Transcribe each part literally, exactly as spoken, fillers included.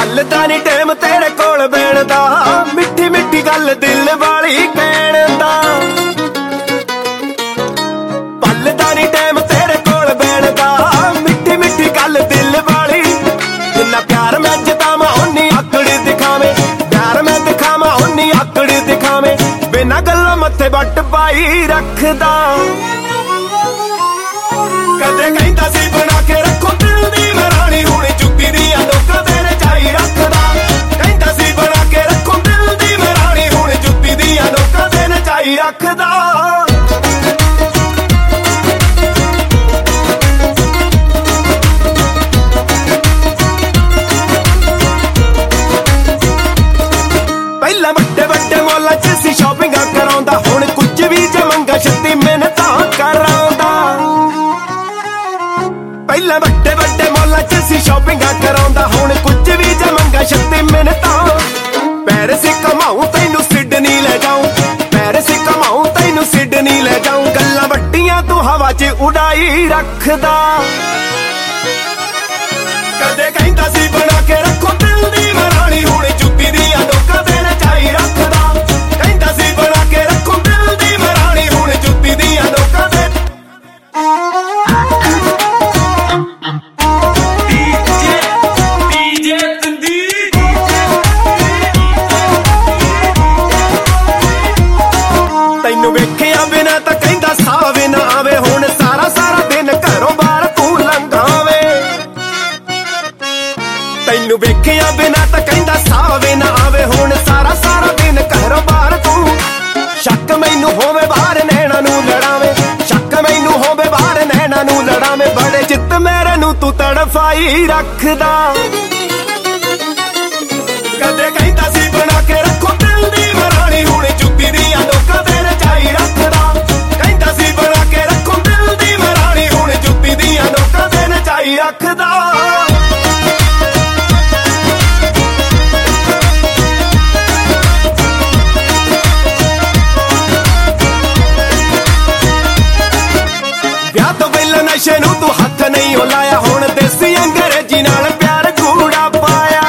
पलदा नी time तेरे कोल बैण दा, मिठी मिठी गल दिल वाली कहण दा। पलदा नी टाइम तेरे कोल बैण दा, मिठी मिठी गल दिल वाली। जिन्ना प्यार मैं जतावां उन्नी आकड़ दिखावे, प्यार मैं दिखावां उन्नी आकड़ दिखावे। बिना गल्लों मत्थे बट पाई रखदा, कदे कहंदा सी बना के रखो दिल दी मैं रानी, हुण चुप्पी दियां लोकां दे रचाई रखदा। कहंदा सी बना के रखो दिल दी मैं रानी, हुण चुप्पी दियां लोकां दे रचाई रखदा। पहला वड्डे वड्डे मॉलां च सी शॉपिंगां कराउंदा, हुण कुछ भी जे मंगा छत्ती मिन्नतां कराउंदा। पहला वड्डे वड्डे मॉलां च सी शॉपिंगां कराउंदा, हुण कुछ भी जे मंगा छत्ती मिन्नतां। पैरिस घुमाऊं तैनूं सिडनी ले जाऊं, पैरिस घुमाऊं तैनूं सिडनी ले जाऊं। गल्लां वड्डियां तूं हवा च उड़ाई रखदा, कदे कहंदा सी बना के रखो दिल दी मैं रानी, हुण चुप्पी दियां लोकां दे रचाई रखदा। कहंदा सी बना के रखो दिल दी मैं रानी, हुण चुप्पी दियां लोकां दे। तैनूं वेखिया बिना तां कहंदा साह वी ना आवे, हुण सारा सारा दिन घरों बाहर तूं लंघावे। तैनूं वेखिया बिना तां कहंदा साह वी ना आवे, हुण सारा सारा दिन घरों बाहर तूं। शक मैनूं होवे बाहर नैणां नूं लड़ावे, शक मैनूं होवे बाहर नैणां नूं लड़ावे। बड़े चित मेरे नूं तूं तड़फाई रखदा, कदे कहंदा सी बना के रखो दिल दी मैं रानी, हुण चुप्पी दियां लोकां दे रचाई रखदा। कहंदा सी बना के रखो दिल दी मैं रानी, हुण चुप्पी दियां लोकां दे रचाई रखदा। नशे नूं तू हथ नहीं ओ लाया, हुण देसी अंग्रेजी नाल प्यार कूड़ा पाया।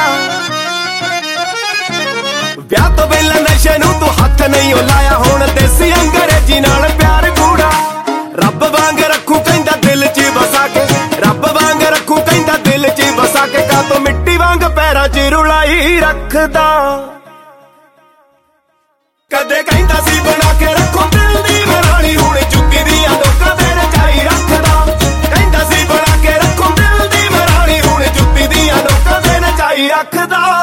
ब्याह तो पहला नशे नूं तू हथ नहीं ओ लाया, हुण देसी अंग्रेजी नाल प्यार कूड़ा। रब वांग रखू कहंदा दिल च बसा के, रब वांग रखू कहंदा दिल च बसा के। का तो मिट्टी वांग पैरां च रुलाई रखदा, कदे कहंदा सी बना के रखो दिल दी मैं रानी, हुण चुप्पी दियां लोकां दे रचाई रखदा। कहंदा सी बना के रखो दिल दी मैं रानी, हुण चुप्पी दियां लोकां दे रचाई रखदा।